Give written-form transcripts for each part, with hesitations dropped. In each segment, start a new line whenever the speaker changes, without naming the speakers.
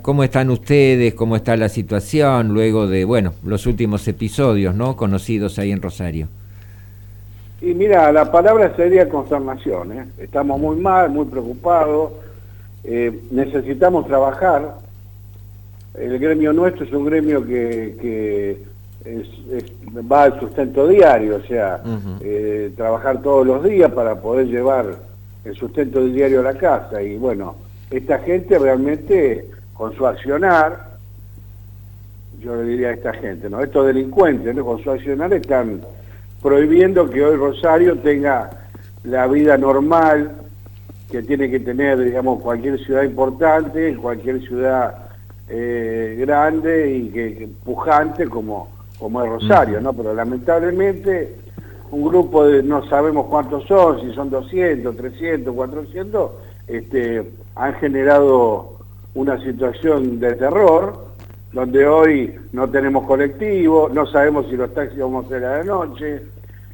¿Cómo están ustedes? ¿Cómo está la situación luego de, bueno, los últimos episodios, ¿no?, conocidos ahí en Rosario?
Y mira, la palabra sería consternación, ¿eh? Estamos muy mal, muy preocupados, necesitamos trabajar. El gremio nuestro es un gremio que va al sustento diario, o sea, trabajar todos los días para poder llevar el sustento diario a la casa. Y bueno, esta gente realmente, con su accionar, yo le diría a esta gente, ¿no?, estos delincuentes, ¿no?, con su accionar están prohibiendo que hoy Rosario tenga la vida normal que tiene que tener, digamos, cualquier ciudad importante, cualquier ciudad grande y que pujante como es Rosario, ¿no? Pero lamentablemente un grupo de, no sabemos cuántos son, si son 200, 300, 400, han generado una situación de terror, donde hoy no tenemos colectivo, no sabemos si los taxis vamos a hacer a la noche,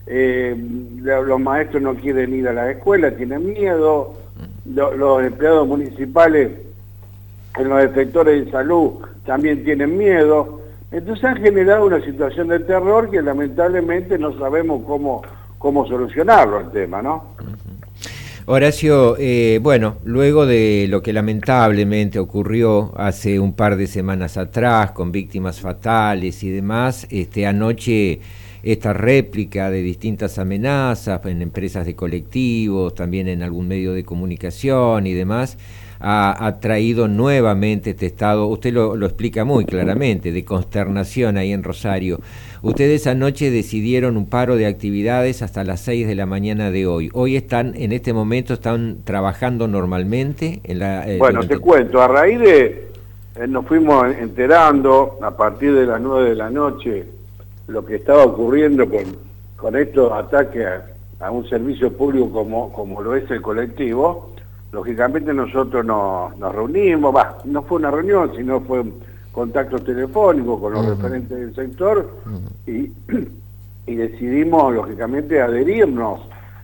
los maestros no quieren ir a la escuela, tienen miedo, los empleados municipales en los sectores de salud también tienen miedo. Entonces han generado una situación de terror que lamentablemente no sabemos cómo solucionarlo el tema, ¿no?
Horacio, bueno, luego de lo que lamentablemente ocurrió hace un par de semanas atrás, con víctimas fatales y demás, anoche esta réplica de distintas amenazas en empresas de colectivos, también en algún medio de comunicación y demás, ha traído nuevamente este estado, usted lo explica muy claramente, de consternación ahí en Rosario. Ustedes anoche decidieron un paro de actividades hasta las 6 de la mañana de hoy. Hoy en este momento están trabajando normalmente en la...
Bueno, te cuento, a raíz de... nos fuimos enterando a partir de las 9 de la noche lo que estaba ocurriendo con estos ataques a un servicio público como lo es el colectivo. Lógicamente nosotros nos reunimos, no fue una reunión, sino fue un contacto telefónico con los referentes del sector y decidimos, lógicamente, adherirnos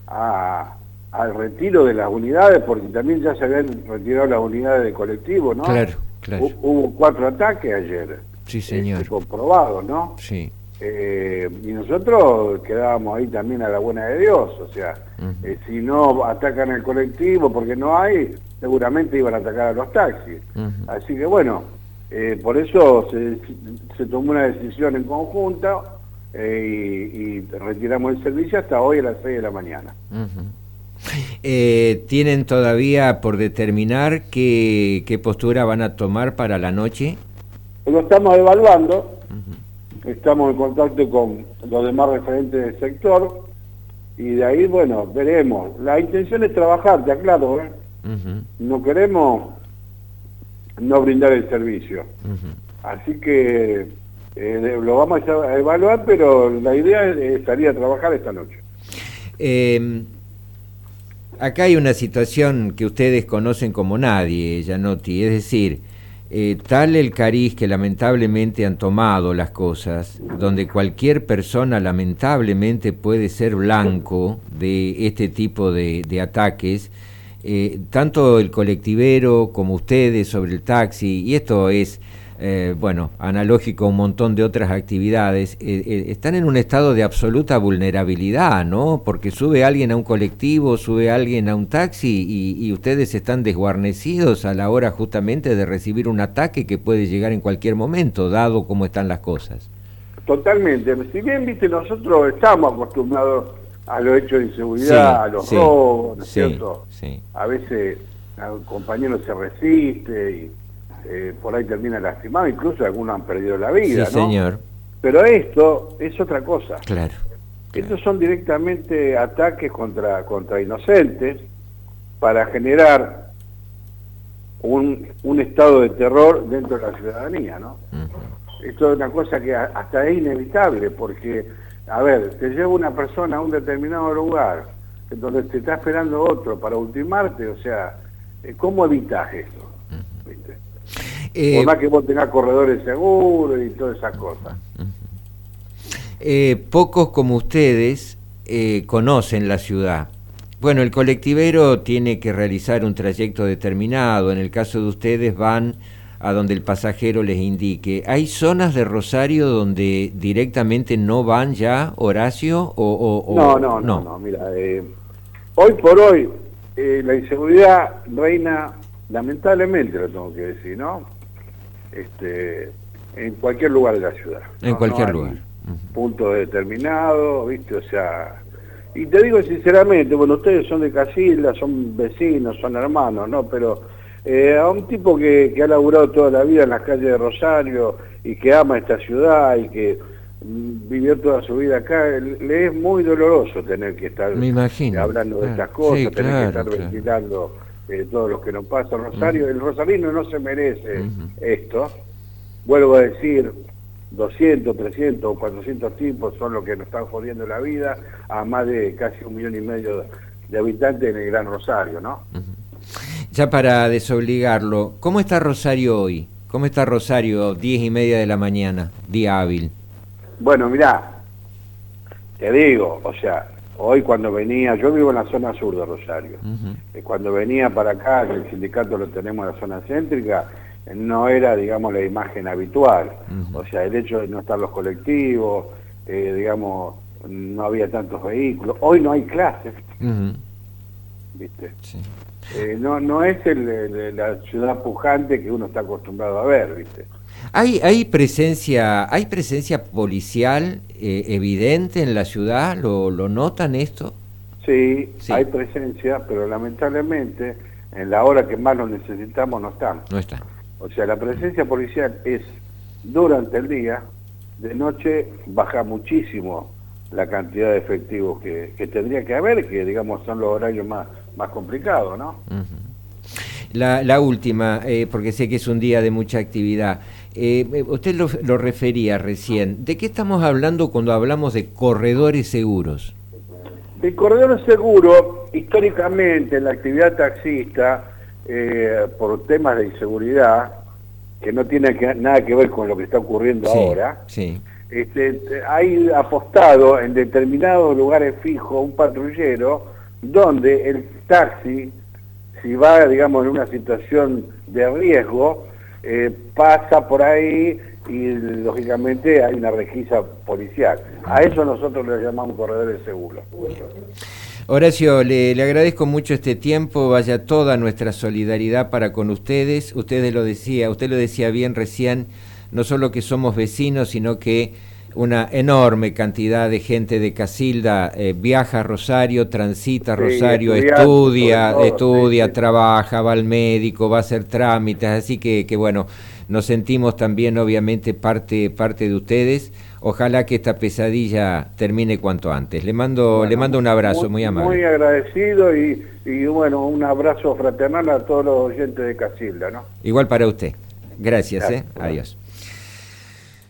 al retiro de las unidades, porque también ya se habían retirado las unidades de colectivo, ¿no?
Claro.
Hubo 4 ataques ayer.
Sí, señor.
Comprobados, ¿no?
Sí.
Y nosotros quedábamos ahí también a la buena de Dios, o sea, si no atacan el colectivo porque no hay, seguramente iban a atacar a los taxis. Así que bueno, por eso se tomó una decisión en conjunta y retiramos el servicio hasta hoy a las 6 de la mañana.
¿Tienen todavía por determinar qué postura van a tomar para la noche?
Lo estamos evaluando. Estamos en contacto con los demás referentes del sector y de ahí, bueno, veremos. La intención es trabajar, te aclaro, ¿eh? No queremos no brindar el servicio. Así que lo vamos a evaluar, pero la idea es salir a trabajar esta noche.
Acá hay una situación que ustedes conocen como nadie, Gianotti, es decir... tal el cariz que lamentablemente han tomado las cosas, donde cualquier persona lamentablemente puede ser blanco de este tipo de ataques, tanto el colectivero como ustedes sobre el taxi, y esto es, bueno, analógico a un montón de otras actividades, están en un estado de absoluta vulnerabilidad, ¿no? Porque sube alguien a un colectivo, sube alguien a un taxi y ustedes están desguarnecidos a la hora justamente de recibir un ataque que puede llegar en cualquier momento, dado cómo están las cosas.
Totalmente. Si bien, viste, nosotros estamos acostumbrados a los hechos de inseguridad, a los robos, ¿no es cierto?
Sí.
A veces el compañero se resiste y por ahí termina lastimado, incluso algunos han perdido la vida,
sí,
¿no?
Señor.
Pero esto es otra cosa.
Claro.
Estos son directamente ataques contra inocentes para generar un estado de terror dentro de la ciudadanía, ¿no? Esto es una cosa que hasta es inevitable, porque, a ver, te lleva una persona a un determinado lugar, donde te está esperando otro para ultimarte, o sea, ¿cómo evitas eso? ¿Viste? Por más que vos tengas corredores seguros y todas esas cosas.
Pocos como ustedes conocen la ciudad. Bueno, el colectivero tiene que realizar un trayecto determinado. En el caso de ustedes van a donde el pasajero les indique. ¿Hay zonas de Rosario donde directamente no van ya, Horacio?
No, mira, hoy por hoy la inseguridad reina, lamentablemente lo tengo que decir, ¿no? En cualquier lugar de la ciudad.
En cualquier lugar.
Punto determinado, ¿viste? O sea, y te digo sinceramente, bueno, ustedes son de Casilda, son vecinos, son hermanos, ¿no? Pero a un tipo que ha laburado toda la vida en las calles de Rosario y que ama esta ciudad y que vivió toda su vida acá, le es muy doloroso tener que estar hablando de estas cosas,
sí,
tener que estar ventilando todo lo que nos pasa. Rosario, el rosarino no se merece esto. Vuelvo a decir, 200, 300 o 400 tipos son los que nos están jodiendo la vida a más de casi 1,5 millones de habitantes en el Gran Rosario, ¿no?
Ya para desobligarlo, ¿cómo está Rosario hoy? ¿Cómo está Rosario 10:30 de la mañana, día hábil?
Bueno, mirá, te digo, o sea, hoy cuando venía, yo vivo en la zona sur de Rosario, cuando venía para acá, que el sindicato lo tenemos en la zona céntrica, no era, digamos, la imagen habitual. O sea, el hecho de no estar los colectivos, digamos, no había tantos vehículos. Hoy no hay clases, ¿viste? Sí. No es la ciudad pujante que uno está acostumbrado a ver, ¿viste?
¿Hay presencia policial evidente en la ciudad? ¿Lo notan esto?
Sí, hay presencia, pero lamentablemente en la hora que más lo necesitamos no están.
No están.
O sea, la presencia policial es durante el día, de noche baja muchísimo la cantidad de efectivos que tendría que haber, que digamos son los horarios más complicados, ¿no?
La última, porque sé que es un día de mucha actividad. Usted lo refería recién. ¿De qué estamos hablando cuando hablamos de corredores seguros?
El corredor seguro, históricamente, en la actividad taxista, por temas de inseguridad, que no tiene nada que ver con lo que está ocurriendo ahora, hay apostado en determinados lugares fijos un patrullero donde el taxi, si va, digamos, en una situación de riesgo, pasa por ahí y lógicamente hay una requisa policial. A eso nosotros le llamamos corredores seguros.
Horacio, le agradezco mucho este tiempo, vaya toda nuestra solidaridad para con ustedes. Usted lo decía bien recién, no solo que somos vecinos, sino que una enorme cantidad de gente de Casilda viaja a Rosario, transita a Rosario, estudia, trabaja, va al médico, va a hacer trámites, así que bueno, nos sentimos también obviamente parte de ustedes. Ojalá que esta pesadilla termine cuanto antes. Le mando un abrazo muy amable.
Muy agradecido y bueno, un abrazo fraternal a todos los oyentes de Casilda, ¿no?
Igual para usted. Gracias. Adiós.